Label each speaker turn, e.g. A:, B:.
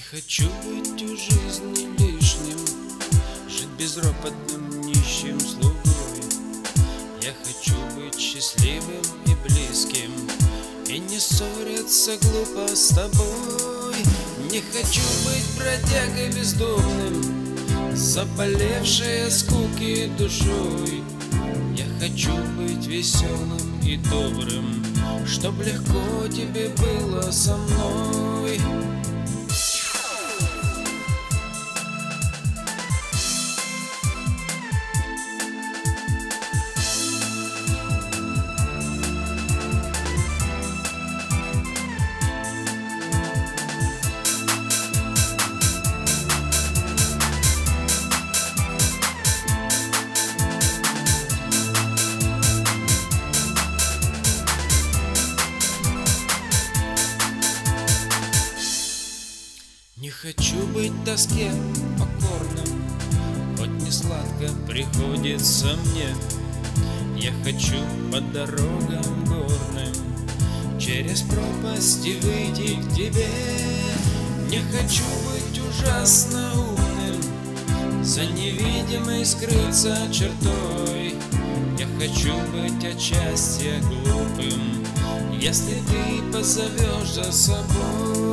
A: хочу быть у жизни лишним, жить безропотным нищим слугой. Я хочу быть счастливым и близким, и не ссориться глупо с тобой. Не хочу быть бродягой бездомным, заболевшей скуки душой. Я хочу быть веселым и добрым, чтоб легко тебе было со мной. Не хочу быть тоске покорным, хоть не сладко приходится мне. Я хочу по дорогам горным через пропасти выйти к тебе. Не хочу быть ужасно умным, за невидимой скрыться чертой. Я хочу быть от счастья глупым, если ты позовешь за собой.